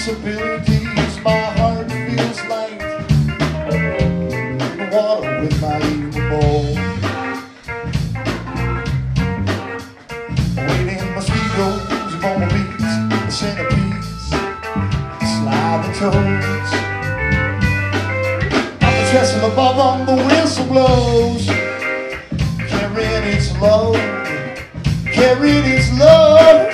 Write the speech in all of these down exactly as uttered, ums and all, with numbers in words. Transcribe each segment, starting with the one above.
possibilities. My heart feels light in the water with my evil bowl. Waiting mosquitoes, bumblebees, centipedes, slither toads. I'm the trestle above on the whistle blows, carrying its load, carrying its load.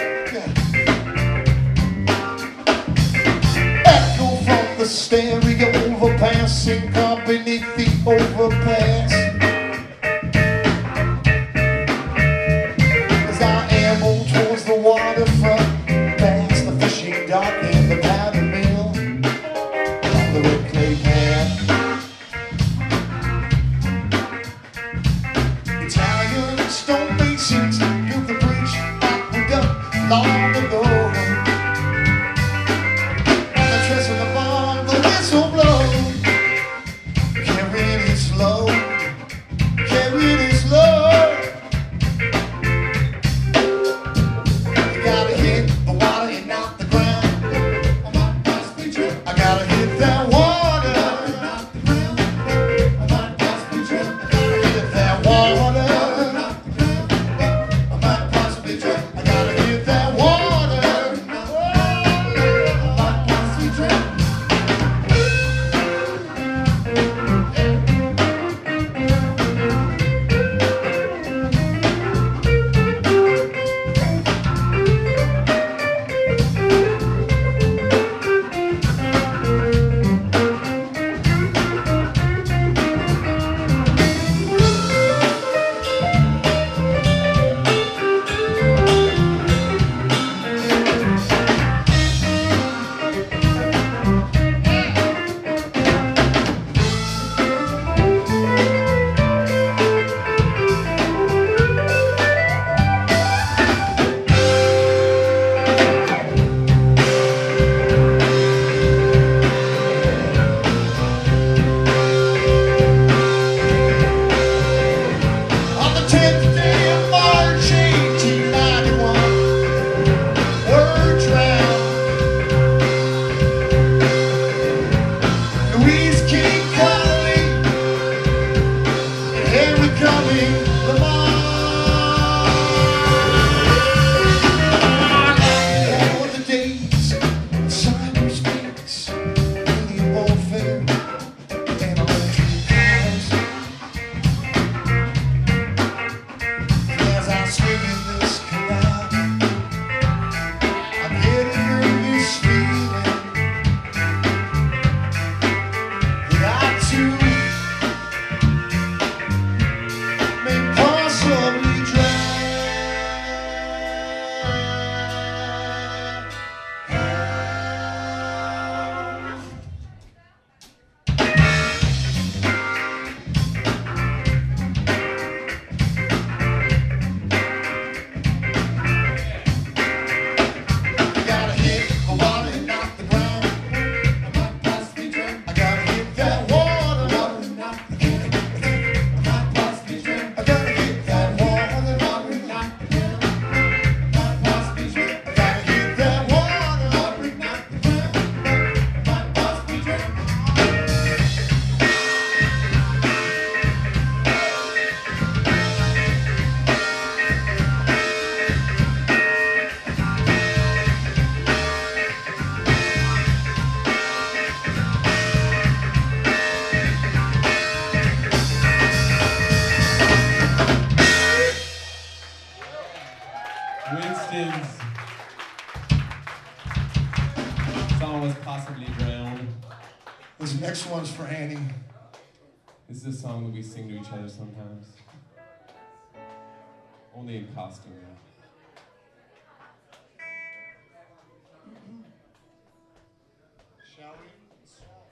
Echo from the stereo overpassing car beneath the overpass. As I amble towards the waterfront, past the fishing dock and the powder mill on the red clay path. Italian stone masons built the bridge aqueduct long ago. On the trestle above the whistle blow, carrying its load, carrying its load. You gotta hit the water and not the ground. I gotta hit that water and not the ground. I might possibly drown. I gotta hit that water. I might possibly drown. I gotta hit that water. I might possibly drown. On the tenth day of March, eighteen ninety-one, word drowned. Louise King Conley and Henry Cumming Lamar. All of the days when cyberspace, alien warfare, and electric cars. As I swim in this canal, I'm getting this feeling that I too may possibly drown. I gotta hit the water and not the ground. I might possibly drown. I gotta hit that water, water and not the ground. I might possibly drown. I gotta hit that water, water and not the ground. I might possibly drown. I gotta hit that water, water and not the ground. I might possibly drown. Winston's song was Possibly Drowned. This next one's for Annie. This is a song that we sing to each other sometimes. Only in costume. Shall we?